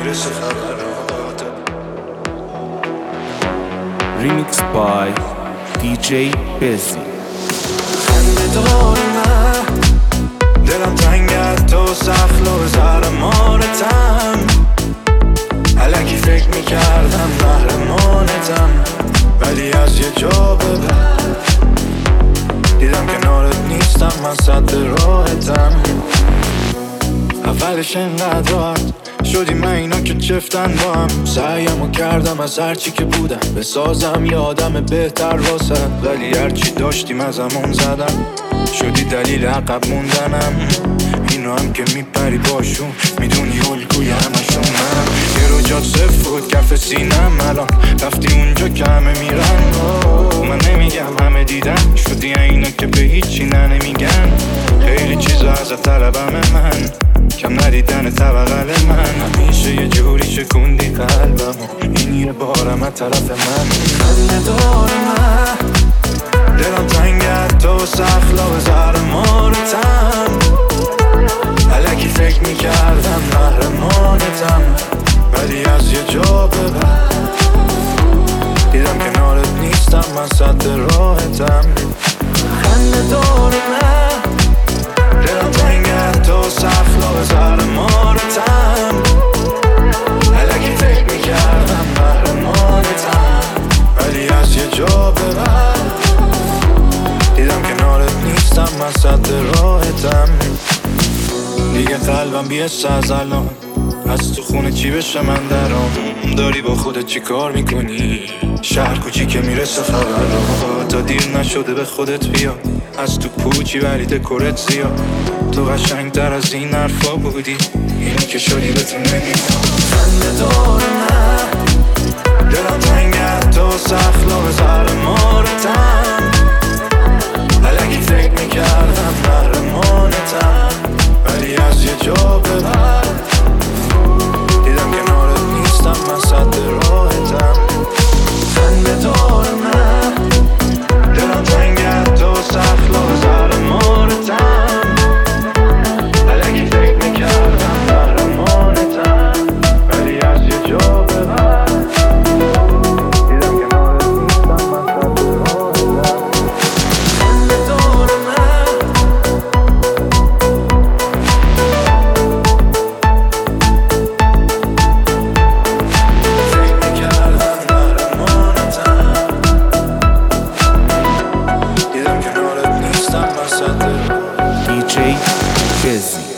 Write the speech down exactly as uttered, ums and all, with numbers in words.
میرسه خبرات. Remixed by دی جی بزی. خنده دار من دلم تنگت تو سخل و زر مارتم، الکی فکر میکردم قهرمانتم، ولی از یه جا به بعد دیدم کنارت نیستم، من صد راحتم. اولش انقدر راحت شدی من اینا که چفتن با هم، سعیمو کردم از هرچی که بودم بسازم یه آدم بهتر واسه، ولی هرچی داشتیم از همون زدم، شدی دلیل عقب موندنم. اینو هم که میپری باشون میدونی الگوی همشون منم، یه رو جات صفر بود کف سینم، الان رفتی اونجا که همه میرن. من نمیگم همه دیدن، شدی اینا که به هیچی نه نمیگن، خیلی چیزا ازت طلبم من، کم ندیدن طبقل من، همیشه یه جوری شکوندی قلبمو، این یه بارم از طرف من. خنده دار من دلم تنگت تو سخلا به زر مارتم، الکی فکر میکردم قهرمانتم، ولی از یه جا به بعد دیدم کنارت نیستم، من صد راحتم. خنده دار من دلم تنگت تو سخلا به زر مارتم، الکی فکر میکردم قهرمانتم، ولی از یه جا به بعد دیدم کنارت نیستم، من صد راحتم. دیگه قلبم بیست از الان، از تو خونه چی بشه من درام، داری با خودت چی کار میکنی، شهر کوچی که میرسه خبرات، تا دیر نشده به خودت بیا، از تو پوچی ولی دکورت زیاد، تو قشنگ تر از این حرفا بودی، اینی که شدی به تو نمیدم. خنده دار من دلم تنگت تو سخلا به زر مارتم، الکی فکر میکردم قهرمانتم، ولی از یه جا به بعد دیدم کنارت نیستم، من صد راحتم. خنده دار من دلم تنگت تو سخلا به زر مارتم، الکی فکر میکردم قهرمانتم، ولی از یه جا به بعد دیدم کنارت نیستم، من صد راحتم. خنده دار من فکر میکردم قهرمانتم، دیدم کنارت نیستم، من صد دی جی بزی.